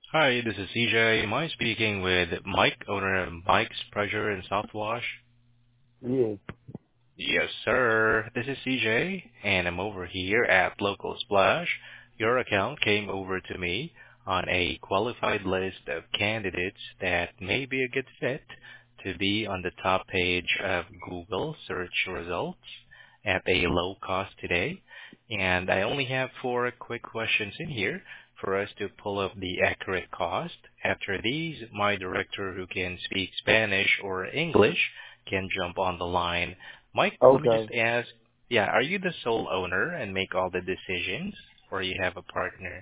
Hi, this is CJ. Am I speaking with Mike, owner of Mike's Pleasure in Southwash? Yeah. Yes, sir. This is CJ, and I'm over here at Local Splash. Your account came over to me on a qualified list of candidates that may be a good fit to be on the top page of Google search results at a low cost today. And I only have four quick questions in here for us to pull up the accurate cost. After these, my director who can speak Spanish or English can jump on the line. Mike, let me Okay. just ask, yeah, are you the sole owner and make all the decisions, or you have a partner?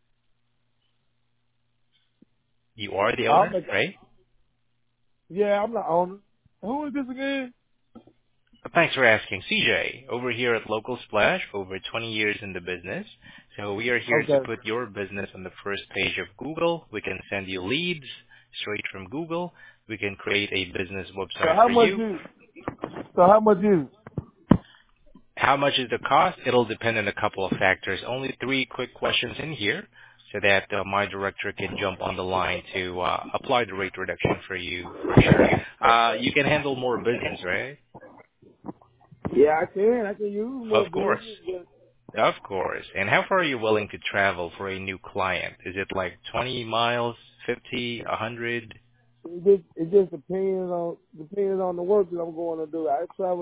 You are the I'll owner, make. right? Yeah, I'm the owner. Who is this again? Thanks for asking. CJ, over here at Local Splash, over 20 years in the business. So we are here to Okay. put your business on the first page of Google. We can send you leads straight from Google. We can create a business So website how for much you. is? So how much is? How much is the cost? It'll depend on a couple of factors. Only three quick questions in here so that my director can jump on the line to apply the rate reduction for you for sure. You can handle more business, right? Yeah, I can. I can use more Of course. business, but Of course. And how far are you willing to travel for a new client? Is it like 20 miles, 50, 100? it just depends on the work that I'm going to do.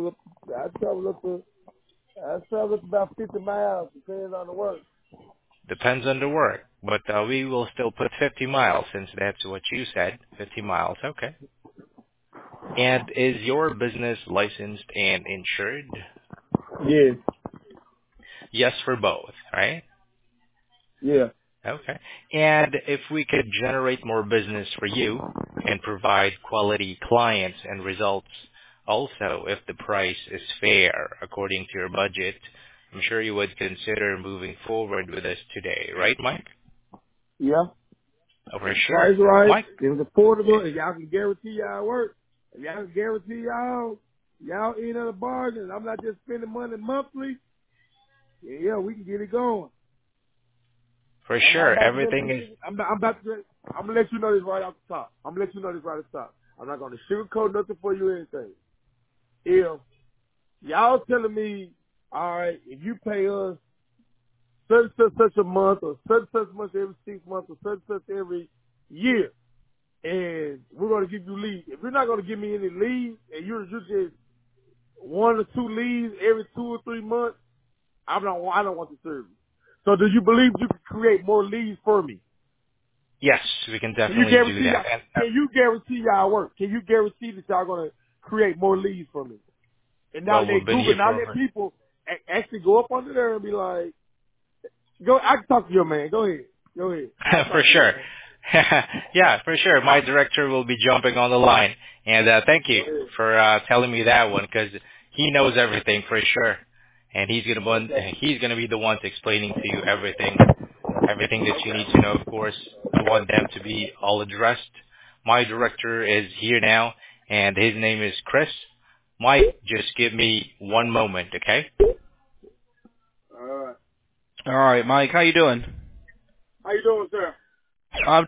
I travel up about 50 miles. Depends on the work. Depends on the work. But we will still put 50 miles since that's what you said. 50 miles. Okay. And is your business licensed and insured? Yeah. Yes for both, right? Yeah. Okay. And if we could generate more business for you and provide quality clients and results, also if the price is fair according to your budget, I'm sure you would consider moving forward with us today, right, Mike? Yeah. Oh, for sure. Price right. Mike, It's affordable. If y'all can guarantee y'all work, if y'all can guarantee y'all in at a bargain. I'm not just spending money monthly. Yeah, we can get it going. for I'm not sure. about to just Everything is leave. I'm gonna let you know this right off the top. I'm gonna let you know this right off the top. I'm not gonna sugarcoat nothing for you or anything. If y'all telling me, all right, if you pay us such a month or such much every 6 months or such every year, and we're gonna give you leads. If you're not gonna give me any leads, and you're just one or two leads every 2 or 3 months, I don't want the service. So do you believe you can create more leads for me? yes, we can Can you definitely do guarantee that. y'all? Can you guarantee y'all work? Can you guarantee that y'all gonna create more leads for me? And not Well, let we've been Google, here not for let over people actually go up under there and be like, "Go." I can talk to your man. Go ahead. Go ahead. I can for talk to your sure. man. Yeah, for sure. My director will be jumping on the line. And thank Go you ahead. for telling me that one because he knows everything for sure. And Okay. he's gonna be the one explaining to you everything that you need to know. Of course, I want them to be all addressed. My director is here now, and his name is Chris. Mike, just give me one moment, okay? All right. All right, Mike, how you doing? How you doing, sir? I'm